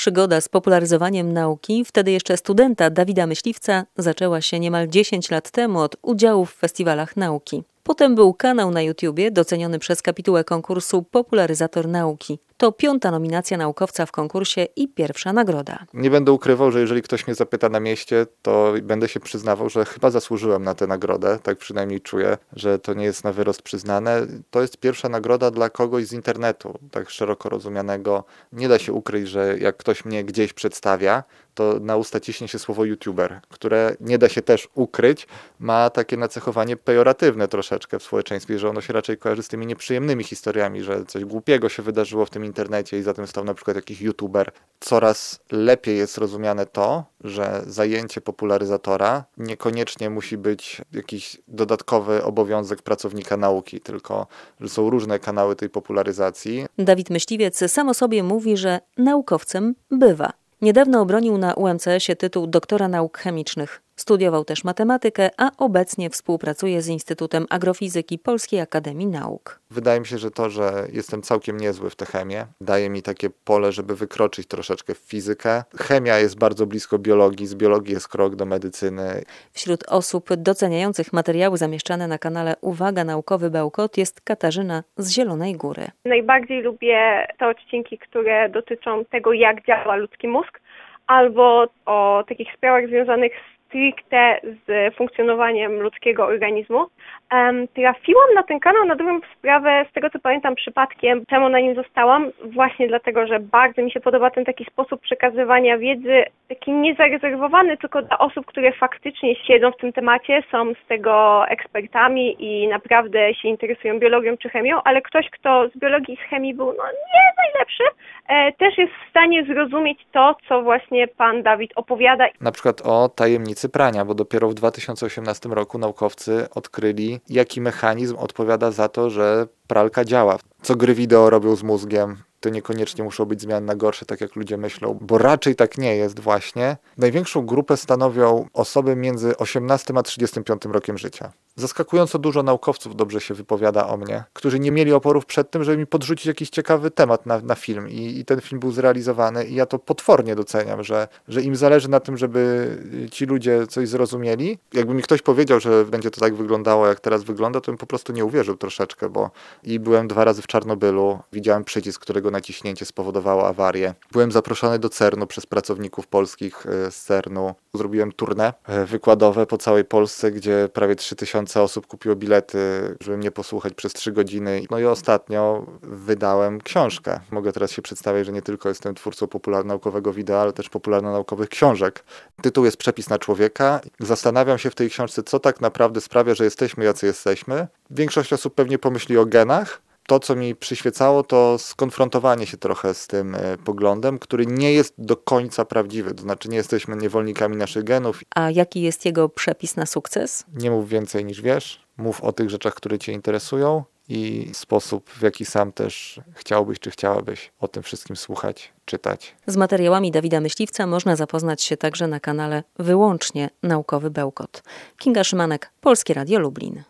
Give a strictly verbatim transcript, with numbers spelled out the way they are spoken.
Przygoda z popularyzowaniem nauki, wtedy jeszcze studenta Dawida Myśliwca, zaczęła się niemal dziesięć lat temu od udziału w festiwalach nauki. Potem był kanał na YouTubie, doceniony przez kapitułę konkursu Popularyzator Nauki. To piąta nominacja naukowca w konkursie i pierwsza nagroda. Nie będę ukrywał, że jeżeli ktoś mnie zapyta na mieście, to będę się przyznawał, że chyba zasłużyłem na tę nagrodę. Tak przynajmniej czuję, że to nie jest na wyrost przyznane. To jest pierwsza nagroda dla kogoś z internetu, tak szeroko rozumianego. Nie da się ukryć, że jak ktoś mnie gdzieś przedstawia, to na usta ciśnie się słowo youtuber, które nie da się też ukryć, ma takie nacechowanie pejoratywne troszeczkę w społeczeństwie, że ono się raczej kojarzy z tymi nieprzyjemnymi historiami, że coś głupiego się wydarzyło w tym internecie i za tym stał na przykład jakiś youtuber. Coraz lepiej jest rozumiane to, że zajęcie popularyzatora niekoniecznie musi być jakiś dodatkowy obowiązek pracownika nauki, tylko że są różne kanały tej popularyzacji. Dawid Myśliwiec sam o sobie mówi, że naukowcem bywa. Niedawno obronił na U M C S ie tytuł doktora nauk chemicznych. Studiował też matematykę, a obecnie współpracuje z Instytutem Agrofizyki Polskiej Akademii Nauk. Wydaje mi się, że to, że jestem całkiem niezły w tę chemię, daje mi takie pole, żeby wykroczyć troszeczkę w fizykę. Chemia jest bardzo blisko biologii, z biologii jest krok do medycyny. Wśród osób doceniających materiały zamieszczane na kanale Uwaga Naukowy Bełkot jest Katarzyna z Zielonej Góry. Najbardziej lubię te odcinki, które dotyczą tego, jak działa ludzki mózg, albo o takich sprawach związanych z stricte z funkcjonowaniem ludzkiego organizmu. Um, trafiłam na ten kanał na dobrą sprawę, z tego co pamiętam przypadkiem, czemu na nim zostałam, właśnie dlatego, że bardzo mi się podoba ten taki sposób przekazywania wiedzy, taki niezarezerwowany tylko dla osób, które faktycznie siedzą w tym temacie, są z tego ekspertami i naprawdę się interesują biologią czy chemią, ale ktoś, kto z biologii i z chemii był no nie najlepszy, e, też jest w stanie zrozumieć to, co właśnie pan Dawid opowiada. Na przykład o tajemnicy prania, bo dopiero w dwa tysiące osiemnastym roku naukowcy odkryli, jaki mechanizm odpowiada za to, że pralka działa. Co gry wideo robią z mózgiem, to niekoniecznie muszą być zmiany na gorsze, tak jak ludzie myślą, bo raczej tak nie jest właśnie. Największą grupę stanowią osoby między osiemnastym a trzydziestym piątym rokiem życia. Zaskakująco dużo naukowców dobrze się wypowiada o mnie, którzy nie mieli oporów przed tym, żeby mi podrzucić jakiś ciekawy temat na, na film I, i ten film był zrealizowany i ja to potwornie doceniam, że, że im zależy na tym, żeby ci ludzie coś zrozumieli. Jakby mi ktoś powiedział, że będzie to tak wyglądało, jak teraz wygląda, to bym po prostu nie uwierzył troszeczkę, bo i byłem dwa razy w Czarnobylu, widziałem przycisk, którego naciśnięcie spowodowało awarię. Byłem zaproszony do cernu przez pracowników polskich z cernu. Zrobiłem tournée wykładowe po całej Polsce, gdzie prawie trzy tysiące osób kupiło bilety, żeby mnie posłuchać przez trzy godziny. No i ostatnio wydałem książkę. Mogę teraz się przedstawiać, że nie tylko jestem twórcą popularno-naukowego wideo, ale też popularno-naukowych książek. Tytuł jest Przepis na człowieka. Zastanawiam się w tej książce, co tak naprawdę sprawia, że jesteśmy jacy jesteśmy. Większość osób pewnie pomyśli o genach. To, co mi przyświecało, to skonfrontowanie się trochę z tym y, poglądem, który nie jest do końca prawdziwy. To znaczy nie jesteśmy niewolnikami naszych genów. A jaki jest jego przepis na sukces? Nie mów więcej niż wiesz. Mów o tych rzeczach, które cię interesują i sposób, w jaki sam też chciałbyś czy chciałabyś o tym wszystkim słuchać, czytać. Z materiałami Dawida Myśliwca można zapoznać się także na kanale Wyłącznie Naukowy Bełkot. Kinga Szymanek, Polskie Radio Lublin.